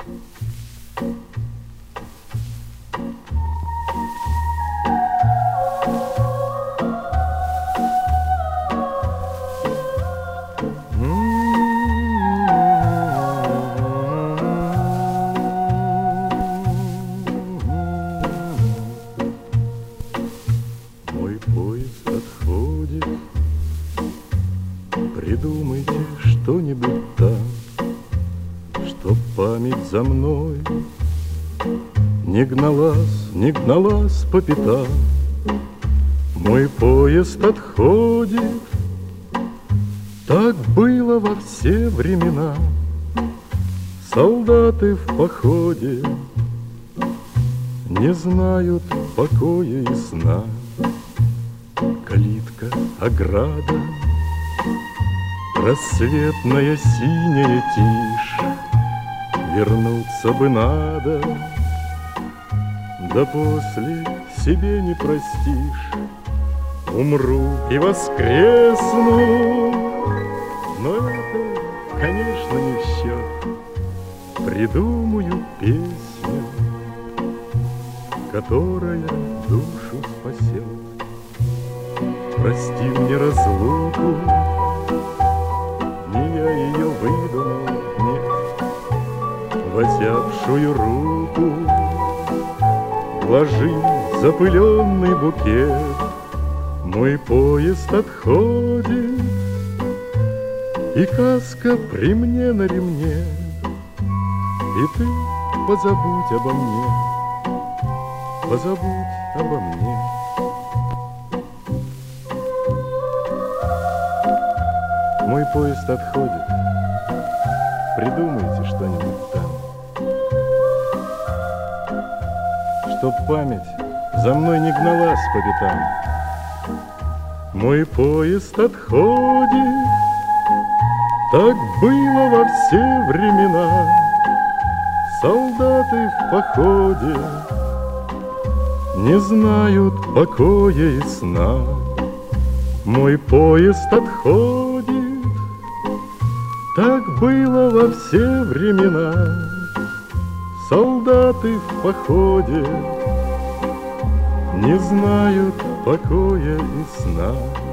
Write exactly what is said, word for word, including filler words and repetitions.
Придумайте что-нибудь там, чтоб память за мной не гналась, не гналась по пятам. Мой поезд отходит, так было во все времена. Солдаты в походе не знают покоя и сна. Калитка, ограда, рассветная синяя тишь. Вернуться бы надо, да после себе не простишь. Умру и воскресну, но это, конечно, не в счет. Придумаю песню, которая душу спасет. Прости мне разлуку, не я ее выдумал, нет. В озябшую руку вложи запыленный букет. Мой поезд отходит, и каска при мне на ремне. И ты позабудь обо мне, позабудь обо мне. Мой поезд отходит, придумайте что-нибудь там, чтоб память за мной не гналась по пятам. Мой поезд отходит, так было во все времена. Солдаты в походе не знают покоя и сна. Мой поезд отходит, так было во все времена. Солдаты в походе не знают покоя и сна.